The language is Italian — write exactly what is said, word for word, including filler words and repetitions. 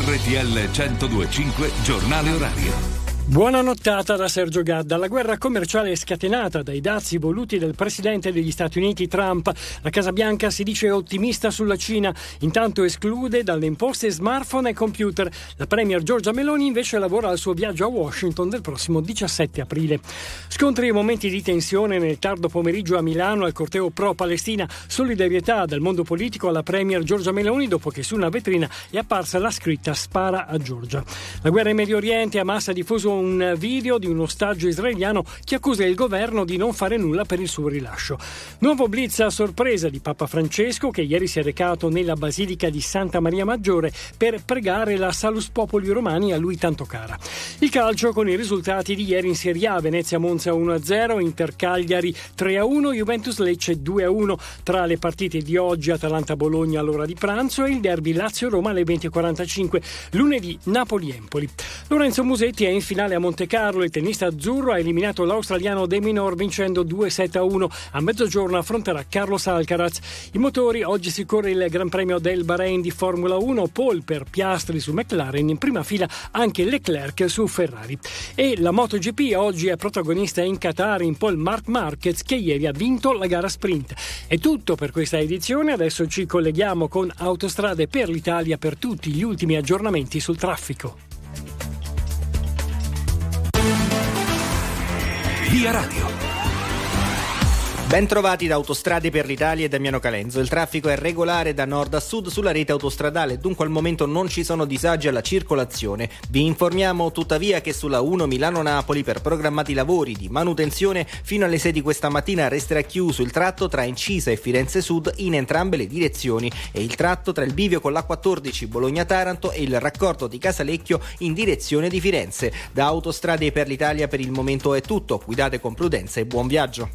R T L centodue e cinque Giornale Orario. Buona nottata da Sergio Gadda. La guerra commerciale è scatenata dai dazi voluti dal presidente degli Stati Uniti Trump. La Casa Bianca si dice ottimista sulla Cina, intanto esclude dalle imposte smartphone e computer. La premier Giorgia Meloni invece lavora al suo viaggio a Washington del prossimo diciassette aprile. Scontri e momenti di tensione nel tardo pomeriggio a Milano al corteo pro-Palestina. Solidarietà dal mondo politico alla premier Giorgia Meloni dopo che su una vetrina è apparsa la scritta "Spara a Giorgia". La guerra in Medio Oriente. Hamas ha diffuso un video di un ostaggio israeliano che accusa il governo di non fare nulla per il suo rilascio. Nuovo blitz a sorpresa di Papa Francesco, che ieri si è recato nella Basilica di Santa Maria Maggiore per pregare la Salus Populi Romani a lui tanto cara. Il calcio con i risultati di ieri in Serie A: Venezia Monza uno a zero, Inter Cagliari tre a uno, Juventus Lecce due a uno. Tra le partite di oggi Atalanta Bologna all'ora di pranzo e il derby Lazio Roma alle venti e quarantacinque. Lunedì Napoli Empoli. Lorenzo Musetti è in finale a Monte Carlo. Il tennista azzurro ha eliminato l'australiano De Minaur vincendo due sette a uno. A mezzogiorno affronterà Carlos Alcaraz. I motori: oggi si corre il Gran Premio del Bahrain di Formula uno, pole per Piastri su McLaren, in prima fila anche Leclerc su Ferrari. E la MotoGP oggi è protagonista in Qatar in pole Marc Marquez, che ieri ha vinto la gara sprint. È tutto per questa edizione, adesso ci colleghiamo con Autostrade per l'Italia per tutti gli ultimi aggiornamenti sul traffico. Via Radio. Ben trovati da Autostrade per l'Italia e Damiano Calenzo. Il traffico è regolare da nord a sud sulla rete autostradale, dunque al momento non ci sono disagi alla circolazione. Vi informiamo tuttavia che sulla uno Milano-Napoli per programmati lavori di manutenzione fino alle sei di questa mattina resterà chiuso il tratto tra Incisa e Firenze Sud in entrambe le direzioni e il tratto tra il bivio con l'A quattordici Bologna-Taranto e il raccordo di Casalecchio in direzione di Firenze. Da Autostrade per l'Italia per il momento è tutto. Guidate con prudenza e buon viaggio.